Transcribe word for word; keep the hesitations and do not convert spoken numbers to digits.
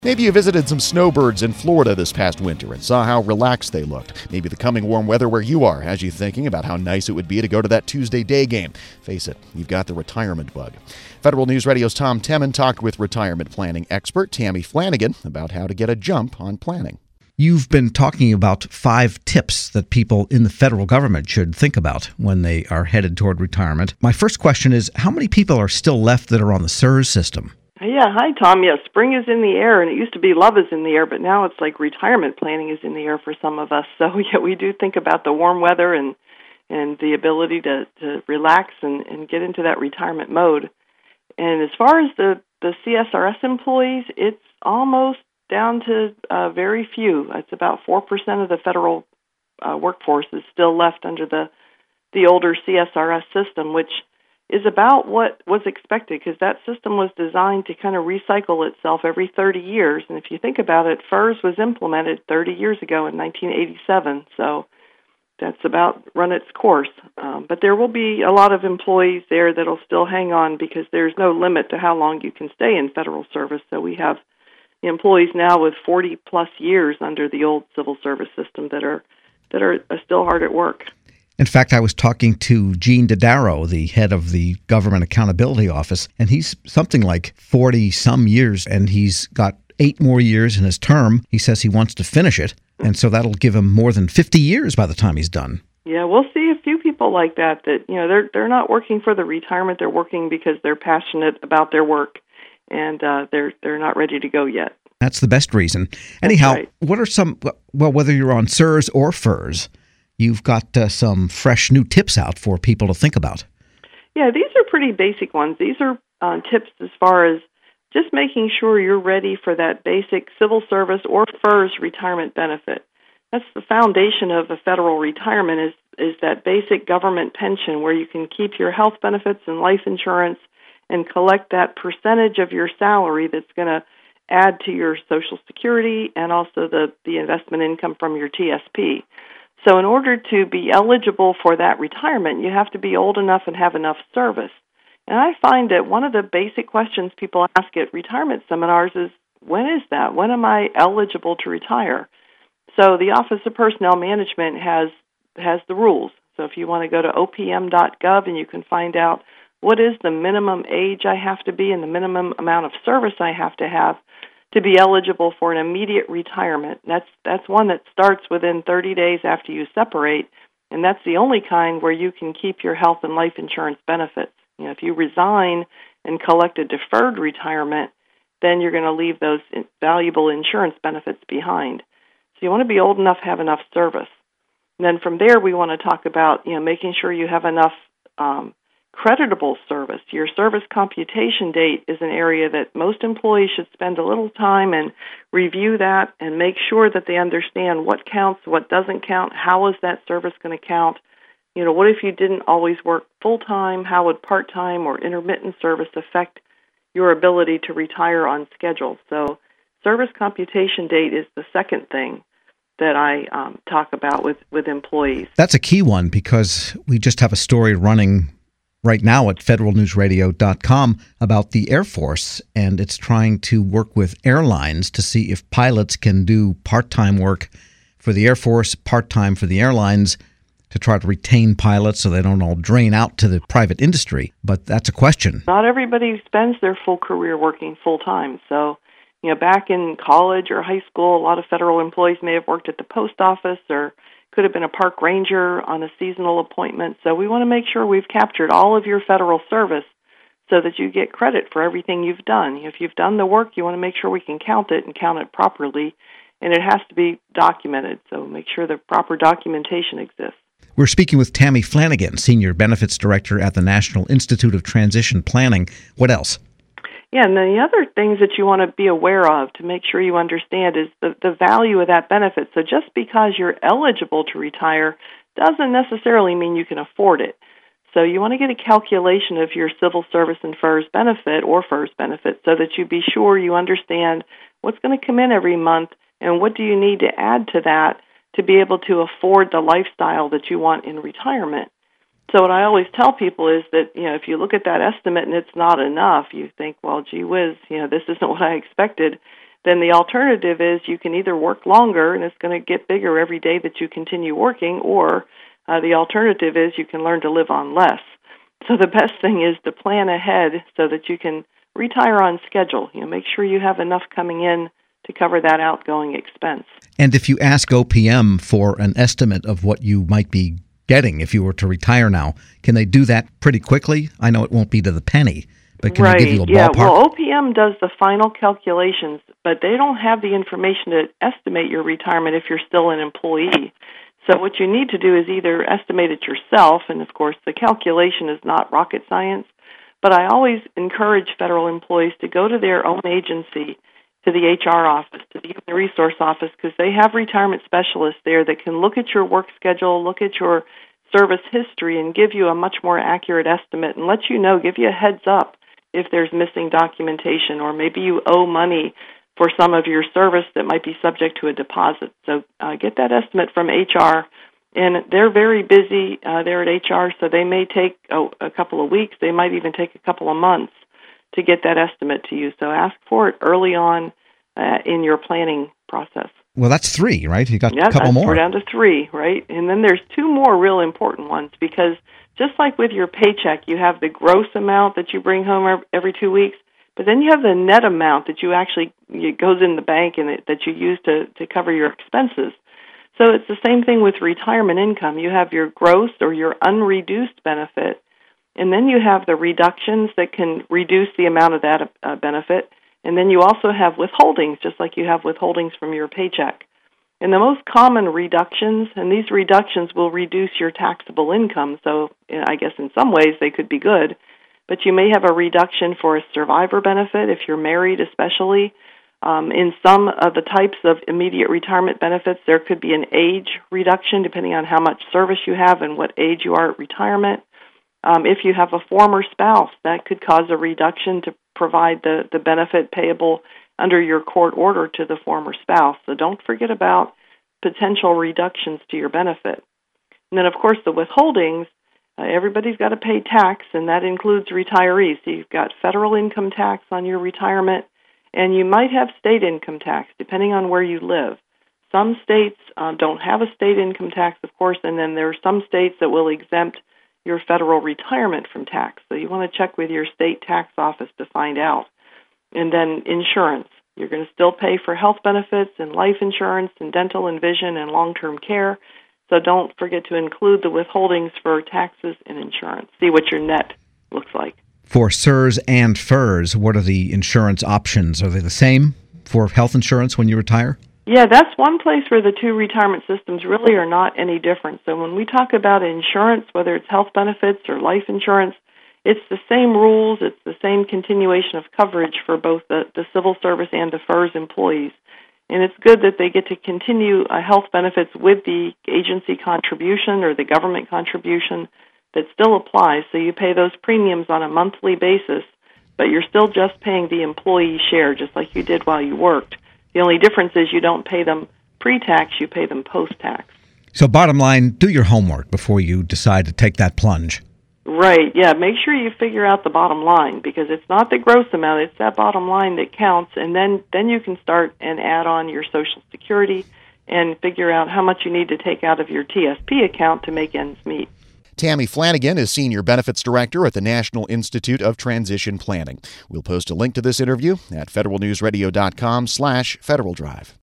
Maybe you visited some snowbirds in Florida this past winter and saw how relaxed they looked. Maybe the coming warm weather where you are has you thinking about how nice it would be to go to that Tuesday day game. Face it, you've got the retirement bug. Federal News Radio's Tom Temin talked with retirement planning expert Tammy Flanagan about how to get a jump on planning. You've been talking about five tips that people in the federal government should think about when they are headed toward retirement. My first question is, how many people are still left that are on the S E R S system? Yeah, hi, Tom. Yeah, spring is in the air, and it used to be love is in the air, but now it's like retirement planning is in the air for some of us. So, yeah, we do think about the warm weather and and the ability to, to relax and, and get into that retirement mode. And as far as the, the C S R S employees, it's almost down to uh, very few. It's about four percent of the federal uh, workforce is still left under the, the older C S R S system, which is about what was expected because that system was designed to kind of recycle itself every thirty years. And if you think about it, F E R S was implemented thirty years ago in nineteen eighty-seven, so that's about run its course. Um, but there will be a lot of employees there that will still hang on because there's no limit to how long you can stay in federal service. So we have employees now with forty-plus years under the old civil service system that are that are still hard at work. In fact, I was talking to Gene Dodaro, the head of the Government Accountability Office, and he's something like forty-some years, and he's got eight more years in his term. He says he wants to finish it, and so that'll give him more than fifty years by the time he's done. Yeah, we'll see a few people like that, that, you know, they're they're not working for the retirement. They're working because they're passionate about their work, and uh, they're they're not ready to go yet. That's the best reason. Anyhow, right. What are some, well, whether you're on S E R S or F E R S, you've got uh, some fresh new tips out for people to think about. Yeah, these are pretty basic ones. These are uh, tips as far as just making sure you're ready for that basic civil service or F E R S retirement benefit. That's the foundation of a federal retirement is, is that basic government pension where you can keep your health benefits and life insurance and collect that percentage of your salary that's going to add to your Social Security and also the, the investment income from your T S P. So in order to be eligible for that retirement, you have to be old enough and have enough service. And I find that one of the basic questions people ask at retirement seminars is, when is that? When am I eligible to retire? So the Office of Personnel Management has has the rules. So if you want to go to O P M dot gov and you can find out what is the minimum age I have to be and the minimum amount of service I have to have to be eligible for an immediate retirement. That's that's one that starts within thirty days after you separate, and that's the only kind where you can keep your health and life insurance benefits. You know, if you resign and collect a deferred retirement, then you're going to leave those valuable insurance benefits behind. So you want to be old enough, have enough service. And then from there, we want to talk about, you know, making sure you have enough um, creditable service. Your service computation date is an area that most employees should spend a little time and review that and make sure that they understand what counts, what doesn't count, how is that service going to count. You know, what if you didn't always work full-time? How would part-time or intermittent service affect your ability to retire on schedule? So service computation date is the second thing that I um, talk about with, with employees. That's a key one because we just have a story running right now at federal news radio dot com about the Air Force, and it's trying to work with airlines to see if pilots can do part-time work for the Air Force, part-time for the airlines, to try to retain pilots so they don't all drain out to the private industry. But that's a question. Not everybody spends their full career working full-time. So, you know, back in college or high school, a lot of federal employees may have worked at the post office or could have been a park ranger on a seasonal appointment. So we want to make sure we've captured all of your federal service so that you get credit for everything you've done. If you've done the work, you want to make sure we can count it and count it properly, and it has to be documented. So make sure the proper documentation exists. We're speaking with Tammy Flanagan, Senior Benefits Director at the National Institute of Transition Planning. What else? Yeah, and then the other things that you want to be aware of to make sure you understand is the, the value of that benefit. So just because you're eligible to retire doesn't necessarily mean you can afford it. So you want to get a calculation of your civil service and F E R S benefit or F E R S benefit so that you be sure you understand what's going to come in every month and what do you need to add to that to be able to afford the lifestyle that you want in retirement. So what I always tell people is that, you know, if you look at that estimate and it's not enough, you think, well, gee whiz, you know, this isn't what I expected. then the alternative is you can either work longer, and it's going to get bigger every day that you continue working, or uh, the alternative is you can learn to live on less. So the best thing is to plan ahead so that you can retire on schedule. You know, make sure you have enough coming in to cover that outgoing expense. And if you ask O P M for an estimate of what you might be getting if you were to retire now, can they do that pretty quickly? I know it won't be to the penny, but can right. they give you a ballpark? Yeah, well, O P M does the final calculations, but they don't have the information to estimate your retirement if you're still an employee. So what you need to do is either estimate it yourself, and of course the calculation is not rocket science, but I always encourage federal employees to go to their own agency, to the H R office, to the Human Resource Office, because they have retirement specialists there that can look at your work schedule, look at your service history, and give you a much more accurate estimate and let you know, give you a heads up if there's missing documentation, or maybe you owe money for some of your service that might be subject to a deposit. So uh, get that estimate from H R, and they're very busy uh, there at H R, so they may take oh, a couple of weeks. They might even take a couple of months to get that estimate to you. So ask for it early on uh, in your planning process. Well, that's three, right? You got yeah, a couple more. We're down to three, right? And then there's two more real important ones, because just like with your paycheck, you have the gross amount that you bring home every two weeks, but then you have the net amount that you actually, it goes in the bank and it, that you use to, to cover your expenses. So it's the same thing with retirement income. You have your gross or your unreduced benefit, and then you have the reductions that can reduce the amount of that uh, benefit, and then you also have withholdings, just like you have withholdings from your paycheck. And the most common reductions, and these reductions will reduce your taxable income, so I guess in some ways they could be good, but you may have a reduction for a survivor benefit if you're married especially. Um, in some of the types of immediate retirement benefits, there could be an age reduction depending on how much service you have and what age you are at retirement. Um, if you have a former spouse, that could cause a reduction to provide the, the benefit payable under your court order to the former spouse. So don't forget about potential reductions to your benefit. And then, of course, the withholdings, uh, everybody's got to pay tax, and that includes retirees. So you've got federal income tax on your retirement, and you might have state income tax, depending on where you live. Some states uh, don't have a state income tax, of course, and then there are some states that will exempt your federal retirement from tax. So you want to check with your state tax office to find out. And then insurance. You're going to still pay for health benefits and life insurance and dental and vision and long-term care. So don't forget to include the withholdings for taxes and insurance. See what your net looks like. For S E R S and F E R S, what are the insurance options? Are they the same for health insurance when you retire? Yeah, that's one place where the two retirement systems really are not any different. So when we talk about insurance, whether it's health benefits or life insurance, it's the same rules, it's the same continuation of coverage for both the, the civil service and the F E R S employees. And it's good that they get to continue uh, health benefits with the agency contribution or the government contribution that still applies. So you pay those premiums on a monthly basis, but you're still just paying the employee share, just like you did while you worked. The only difference is you don't pay them pre-tax, you pay them post-tax. So bottom line, do your homework before you decide to take that plunge. Right, yeah. Make sure you figure out the bottom line, because it's not the gross amount, it's that bottom line that counts, and then, then you can start and add on your Social Security and figure out how much you need to take out of your T S P account to make ends meet. Tammy Flanagan is Senior Benefits Director at the National Institute of Transition Planning. We'll post a link to this interview at federalnewsradio.com slash Federal Drive.